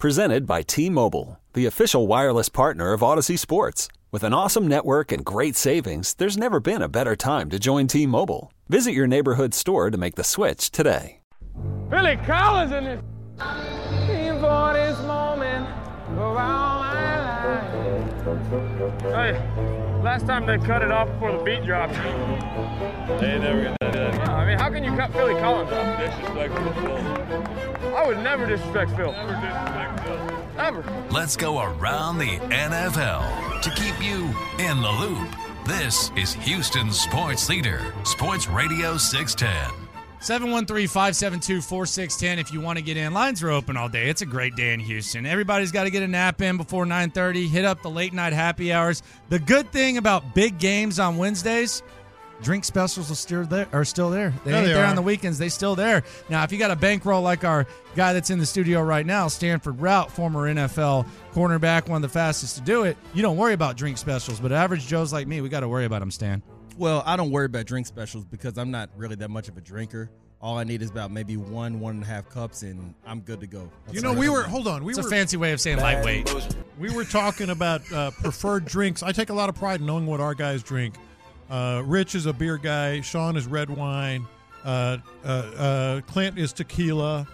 Presented by T-Mobile, the official wireless partner of Odyssey Sports. With an awesome network and great savings, there's never been a better time to join T-Mobile. Visit your neighborhood store to make the switch today. Billy Collins in this. For this moment, around my life. Hey, last time they cut it off before the beat dropped. They ain't never gonna do that. I mean, how can you cut Billy Collins off? Disrespectful Phil. I would never disrespect Phil. Never disrespect Phil. Ever. Let's go around the NFL to keep you in the loop. This is Houston's sports leader, Sports Radio 610. 713-572-4610 if you want to get in. Lines are open all day. It's a great day in Houston. Everybody's got to get a nap in before 9:30. Hit up the late night happy hours. The good thing about big games on Wednesdays, drink specials are still there. They ain't there on the weekends. They still there. Now, if you got a bankroll like our guy that's in the studio right now, Stanford Routt, former NFL cornerback, one of the fastest to do it, you don't worry about drink specials. But average Joes like me, we got to worry about them, Stan. Well, I don't worry about drink specials because I'm not really that much of a drinker. All I need is about maybe 1.5 cups, and I'm good to go. It's a fancy way of saying lightweight. We were talking about preferred drinks. I take a lot of pride in knowing what our guys drink. Rich is a beer guy. Sean is red wine. Clint is tequila.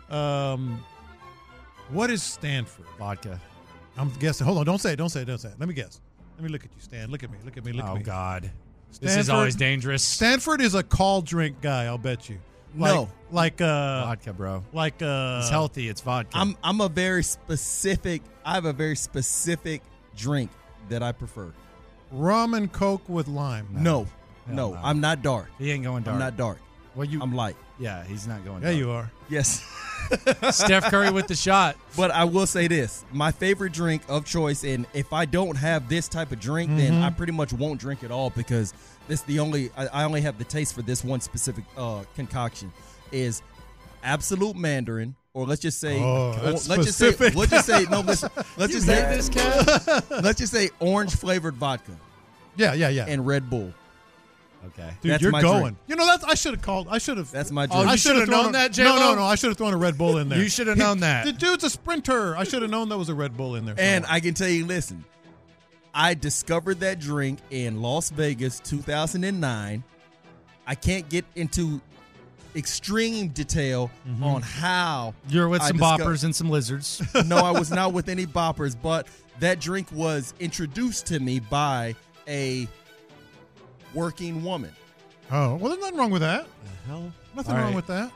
What is Stanford? Vodka. I'm guessing. Hold on. Don't say it. Let me guess. Let me look at you, Stan. Look at me. Oh, God. Stanford, this is always dangerous. Stanford is a call drink guy, I'll bet you. Vodka, bro. It's healthy. It's vodka. I have a very specific drink that I prefer. Rum and Coke with lime. No. I'm not dark. He ain't going dark. I'm not dark. I'm light. Yeah, he's not going dark. Yeah, you are. Yes. Steph Curry with the shot. But I will say this. My favorite drink of choice, and if I don't have this type of drink, then I pretty much won't drink at all because I only have the taste for this one specific concoction, is Absolute Mandarin, or let's just say orange flavored vodka. Yeah. And Red Bull. Okay. Dude, that's you're my going. drink. You know, I should have. That's my drink. You should have known that, J-Lo? No. I should have thrown a Red Bull in there. You should have known that. The dude's a sprinter. I should have known there was a Red Bull in there. And I can tell you, listen, I discovered that drink in Las Vegas 2009. I can't get into extreme detail on how you're with some boppers and some lizards. No, I was not with any boppers, but that drink was introduced to me by a working woman. Oh, well, there's nothing wrong with that. The hell? Nothing wrong with that.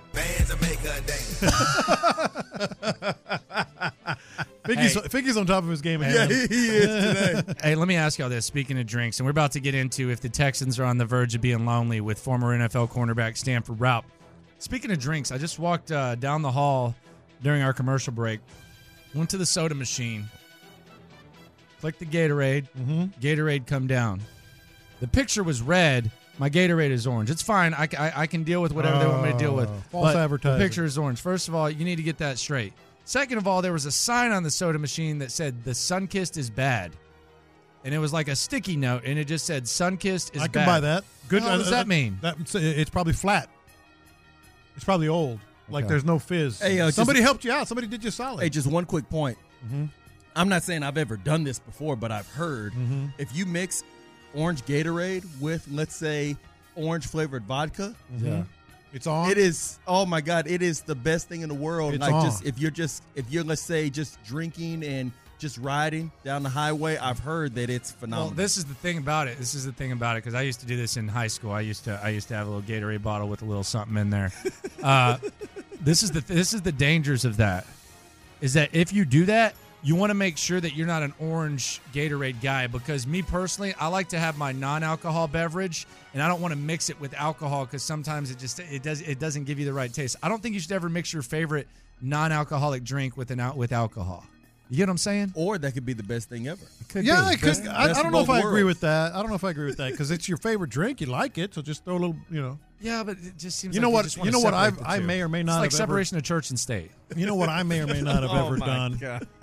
Figgy's on top of his game again. Yeah, he is today. Hey, let me ask y'all this. Speaking of drinks, and we're about to get into if the Texans are on the verge of being lonely with former NFL cornerback Stanford Routt. Speaking of drinks, I just walked down the hall during our commercial break, went to the soda machine, clicked the Gatorade, Gatorade come down. The picture was red. My Gatorade is orange. It's fine. I can deal with whatever they want me to deal with. False but advertising. The picture is orange. First of all, you need to get that straight. Second of all, there was a sign on the soda machine that said the Sunkist is bad. And it was like a sticky note, and it just said Sunkist is bad. I can buy that. Good. What does that mean? It's probably flat. It's probably old. Like there's no fizz. Hey, somebody helped you out. Somebody did you solid. Hey, just one quick point. I'm not saying I've ever done this before, but I've heard if you mix orange Gatorade with, let's say, orange flavored vodka, it's on. It is. Oh my God! It is the best thing in the world. It's like on. if you're let's say just drinking and just riding down the highway, I've heard that it's phenomenal. Well, this is the thing about it. Because I used to do this in high school. I used to have a little Gatorade bottle with a little something in there. This is the dangers of that. Is that if you do that, you want to make sure that you're not an orange Gatorade guy, because me personally, I like to have my non-alcohol beverage, and I don't want to mix it with alcohol because sometimes it doesn't give you the right taste. I don't think you should ever mix your favorite non-alcoholic drink with alcohol. You get what I'm saying? Or that could be the best thing ever. Yeah, it could. I don't know if I agree with that. Because it's your favorite drink. You like it, so just throw a little, Yeah, but it just seems. You know like what? I may or may not. It's like have separation of church and state. You know what? I may or may not have ever done.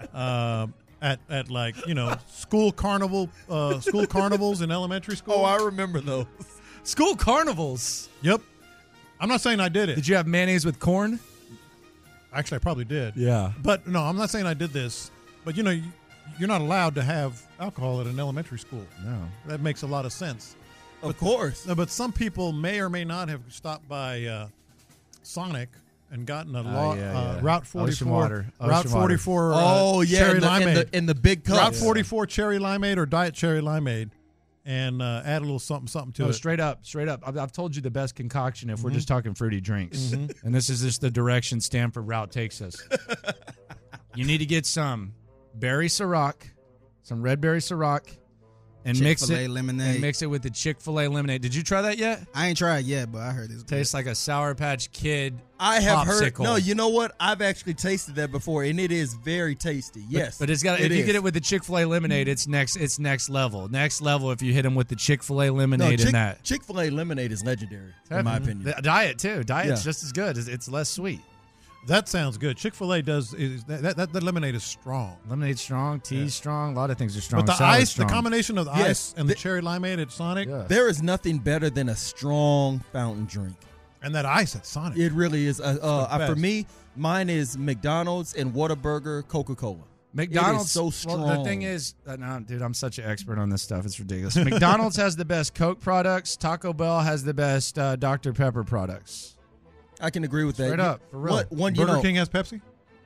At like school carnivals in elementary school. Oh, I remember those school carnivals. Yep. I'm not saying I did it. Did you have mayonnaise with corn? Actually, I probably did. Yeah. But no, I'm not saying I did this. But, you're not allowed to have alcohol at an elementary school. No. That makes a lot of sense. Of course. But some people may or may not have stopped by Sonic and gotten a Route 44. Ocean water. Route 44 in cherry the, limeade. in the big cup. Route 44 cherry limeade or diet cherry limeade. And add a little something to it. Straight up. I've told you the best concoction if we're just talking fruity drinks. And this is just the direction Stanford route takes us. You need to get some berry Ciroc, some red berry Ciroc, and mix it lemonade. And mix it with the Chick-fil-A lemonade. Did you try that yet? I ain't tried yet, but I heard it's Tastes like a Sour Patch Kid. I have heard. popsicle. No, you know what? I've actually tasted that before, and it is very tasty. Yes, But it's got. If you get it with the Chick-fil-A lemonade, it's next level. Next level if you hit them with the Chick-fil-A lemonade in that. Chick-fil-A lemonade is legendary, in my opinion. The diet too. Diet's just as good. It's less sweet. That sounds good. Chick-fil-A that lemonade is strong. Lemonade's strong. Tea's strong. A lot of things are strong. But the Salad's ice, strong. the combination of the ice and the cherry limeade at Sonic, There is nothing better than a strong fountain drink. and that ice at Sonic. It really is. For best. me, mine is McDonald's and Whataburger, Coca-Cola. McDonald's It is so strong. Well, the thing is, no, dude, I'm such an expert on this stuff. It's ridiculous. McDonald's has the best Coke products. Taco Bell has the best Dr. Pepper products. I can agree with that. Straight up, for real. Burger King has Pepsi?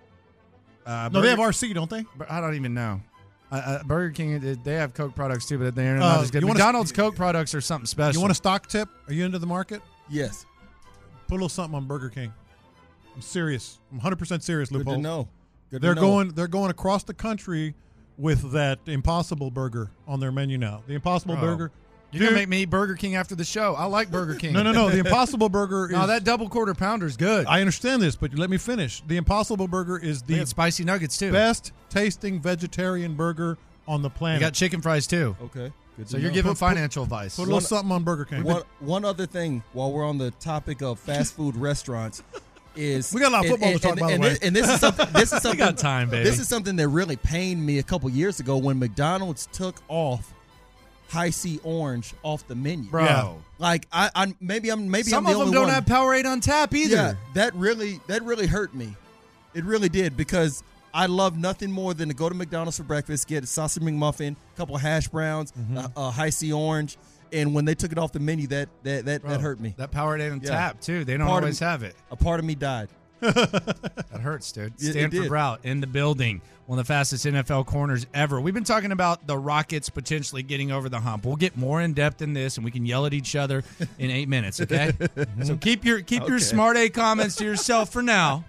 No, they have RC, don't they? I don't even know. Burger King, they have Coke products too, but they're not as good. McDonald's Coke products are something special. You want a stock tip? Are you into the market? Yes. Put a little something on Burger King. I'm serious. I'm 100% serious, Good Loophole. to know. They're going across the country with that Impossible Burger on their menu now. The Impossible Burger. You're going to make me eat Burger King after the show. I like Burger King. No. The Impossible Burger is... No, that double quarter pounder is good. I understand this, but let me finish. The Impossible Burger is They the got spicy nuggets too. best tasting vegetarian burger on the You planet. got chicken fries too. Okay. Good So to you're know. giving financial advice. Put a little something on Burger King. One other thing while we're on the topic of fast food restaurants is We got a lot of football to talk, by the way. And this is something. This is something. got time, baby. This is something that really pained me a couple years ago when McDonald's took off High C Orange off the menu. Bro. Yeah. Like maybe I'm Some the of them only don't one. have Powerade on tap either. Yeah, that really hurt me. It really did because I love nothing more than to go to McDonald's for breakfast, get a sausage McMuffin, a couple of hash browns, a High C Orange, and when they took it off the menu, that hurt me. That Powerade on Yeah. tap too. They don't Part of always have it. A part of me died. That hurts, dude. It Stanford did. route in the building. One of the fastest NFL corners ever. We've been talking about the Rockets potentially getting over the hump. We'll get more in depth in this, and we can yell at each other in 8 minutes. Okay. So keep your smart A comments to yourself for now.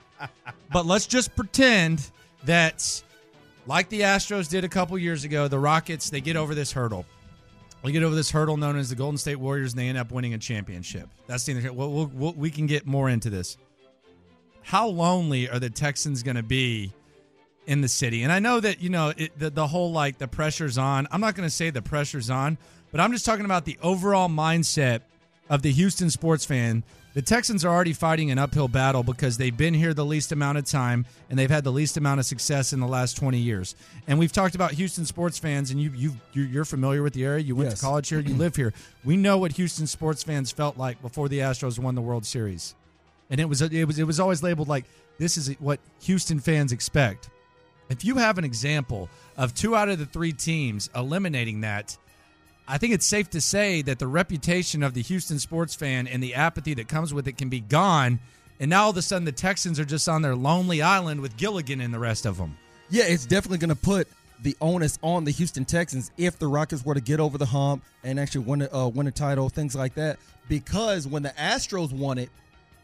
But let's just pretend that, like the Astros did a couple years ago, the Rockets, they get over this hurdle. They get over this hurdle known as the Golden State Warriors, and they end up winning a championship. That's the we can get more into this. How lonely are the Texans going to be in the city? And I know that, the whole, like, the pressure's on. I'm not going to say the pressure's on, but I'm just talking about the overall mindset of the Houston sports fan. The Texans are already fighting an uphill battle because they've been here the least amount of time and they've had the least amount of success in the last 20 years. And we've talked about Houston sports fans, and you're familiar with the area. You went Yes. to college here. You live here. We know what Houston sports fans felt like before the Astros won the World Series. And it was always labeled like, this is what Houston fans expect. If you have an example of 2 out of the 3 teams eliminating that, I think it's safe to say that the reputation of the Houston sports fan and the apathy that comes with it can be gone. And now all of a sudden the Texans are just on their lonely island with Gilligan and the rest of them. Yeah, it's definitely going to put the onus on the Houston Texans if the Rockets were to get over the hump and actually win a title, things like that. Because when the Astros won it,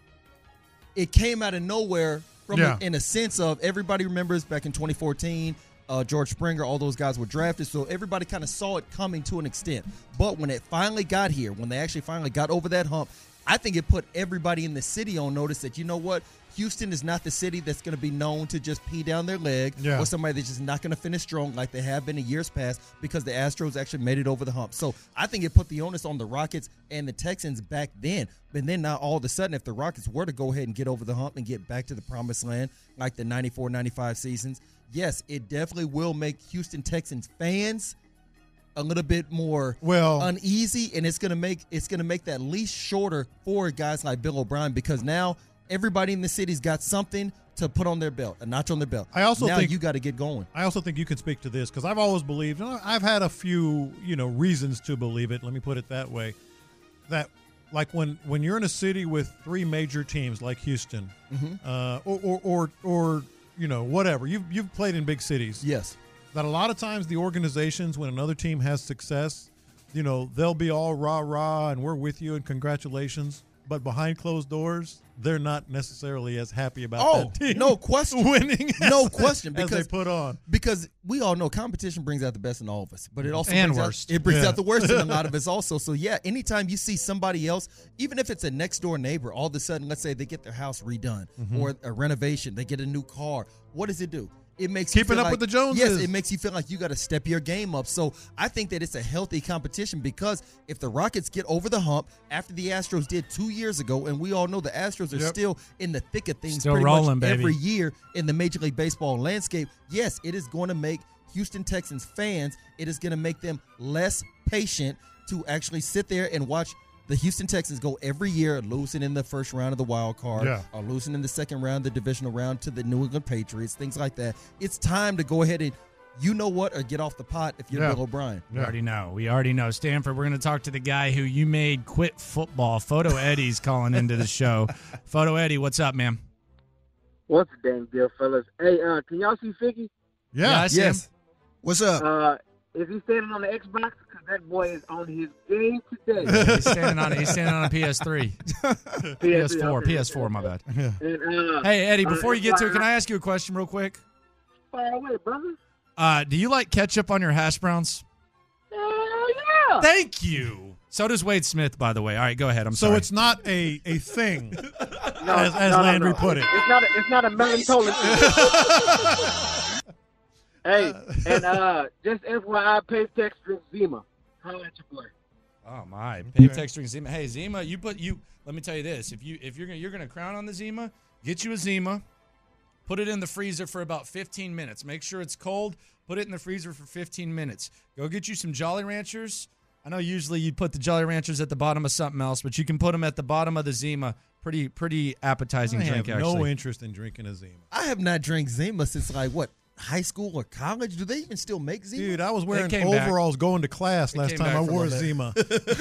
it came out of nowhere in a sense of everybody remembers back in 2014, George Springer, all those guys were drafted, so everybody kind of saw it coming to an extent. But when it finally got here, when they actually finally got over that hump, I think it put everybody in the city on notice that, you know what, Houston is not the city that's going to be known to just pee down their leg or somebody that's just not going to finish strong like they have been in years past because the Astros actually made it over the hump. So I think it put the onus on the Rockets and the Texans back then. But then now all of a sudden, if the Rockets were to go ahead and get over the hump and get back to the promised land like the 94-95 seasons, yes, it definitely will make Houston Texans fans a little bit more uneasy, and it's gonna make that leash shorter for guys like Bill O'Brien because now Everybody in the city's got something to put on their belt, a notch on their belt. I also now think you got to get going. I also think you can speak to this because I've always believed, and I've had a few, reasons to believe it. Let me put it that way. That like when you're in a city with 3 major teams like Houston, or whatever. You've played in big cities. Yes. That a lot of times the organizations, when another team has success, they'll be all rah-rah and we're with you and congratulations. But behind closed doors, they're not necessarily as happy about that team. No question. Winning no question. Because they put on. Because we all know competition brings out the best in all of us. But it also And brings worst. out the worst in a lot of us also. So, yeah, anytime you see somebody else, even if it's a next-door neighbor, all of a sudden, let's say they get their house redone or a renovation, they get a new car, what does it do? It makes you Keeping feel up like, with the Joneses. Yes, it makes you feel like you got to step your game up. So I think that it's a healthy competition because if the Rockets get over the hump after the Astros did 2 years ago, and we all know the Astros are still in the thick of things Still pretty rolling, much baby. every year in the Major League Baseball landscape, yes, it is going to make Houston Texans fans, it is going to make them less patient to actually sit there and watch the Houston Texans go every year losing in the first round of the wild card or losing in the second round, the divisional round to the New England Patriots, things like that. It's time to go ahead and, or get off the pot if you're Bill O'Brien. We already know. Stanford, we're going to talk to the guy who you made quit football. Photo Eddie's calling into the show. Photo Eddie, what's up, man? What's the damn deal, fellas? Hey, can y'all see Figgy? Yeah, I see him. What's up? Is he standing on the Xbox? Because that boy is on his game today. He's standing on a PS3. PS4, PS4, my bad. And, Hey, Eddie, before you get to it, can I ask you a question real quick? Fire away, brother. Do you like ketchup on your hash browns? Hell yeah. Thank you. So does Wade Smith, by the way. All right, go ahead. I'm sorry. So it's not a thing, as Landry put it. It's not a melatonin. Hey, and just FYI, Paytex drinks Zima. Holla at your boy. Oh my, Paytex drinks Zima. Hey, Zima, let me tell you this: if you're gonna crown on the Zima, get you a Zima, put it in the freezer for about 15 minutes. Make sure it's cold. Put it in the freezer for 15 minutes. Go get you some Jolly Ranchers. I know usually you put the Jolly Ranchers at the bottom of something else, but you can put them at the bottom of the Zima. Pretty appetizing drink. I have actually. no interest in drinking a Zima. I have not drank Zima since high school or college? Do they even still make Zima? Dude, I was wearing came back. overalls going to class last time I wore a Zima.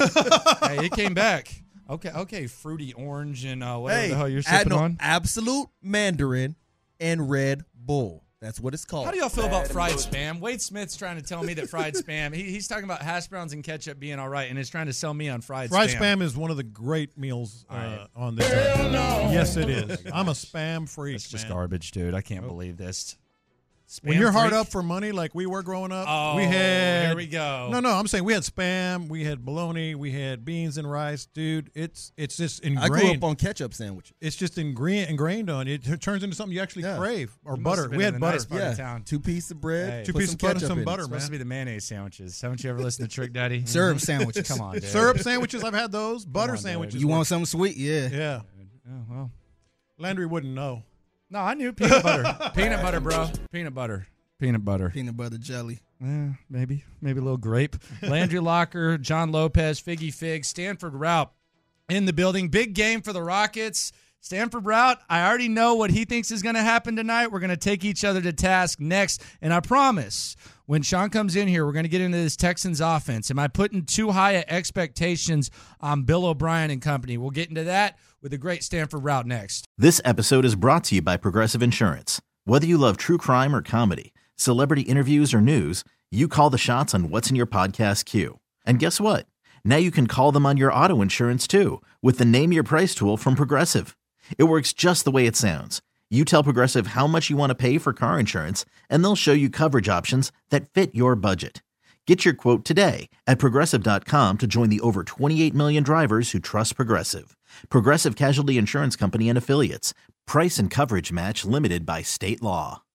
Hey, it came back. Okay, fruity orange and whatever the hell you're sipping on. Absolute Mandarin and Red Bull. That's what it's called. How do y'all feel about fried Spam? Wade Smith's trying to tell me that fried Spam, he's talking about hash browns and ketchup being all right, and is trying to sell me on fried Spam. Fried Spam is one of the great meals on this. Yes, it is. I'm a Spam freak. It's just garbage, dude. I can't believe this. Spam when you're hard freak? up for money like we were growing up, here we go. No, I'm saying we had Spam, we had bologna, we had beans and rice. Dude, it's just ingrained. I grew up on ketchup sandwiches. It's just ingrained on it. It turns into something you actually crave. Or butter. We had butter. Nice part of town. 2 pieces of bread, 2 put pieces some of butter and ketchup some in it. butter, It's supposed to man. be the mayonnaise sandwiches. Haven't you ever listened to Trick Daddy? Syrup sandwiches. Come on, dude. Syrup sandwiches, I've had those. Butter on, dude. sandwiches. You want something sweet? Yeah. Yeah. Oh, well. Landry wouldn't know. No, I knew peanut butter. Peanut butter, bro. Peanut butter. Peanut butter. Peanut butter jelly. Maybe a little grape. Landry Locker, John Lopez, Figgy Fig, Stanford Route in the building. Big game for the Rockets. Stanford Route, I already know what he thinks is going to happen tonight. We're going to take each other to task next. And I promise, when Sean comes in here, we're going to get into this Texans offense. Am I putting too high expectations on Bill O'Brien and company? We'll get into that with the great Stanford Route next. This episode is brought to you by Progressive Insurance. Whether you love true crime or comedy, celebrity interviews or news, you call the shots on what's in your podcast queue. And guess what? Now you can call them on your auto insurance too with the Name Your Price tool from Progressive. It works just the way it sounds. You tell Progressive how much you want to pay for car insurance, and they'll show you coverage options that fit your budget. Get your quote today at Progressive.com to join the over 28 million drivers who trust Progressive. Progressive Casualty Insurance Company and Affiliates. Price and coverage match limited by state law.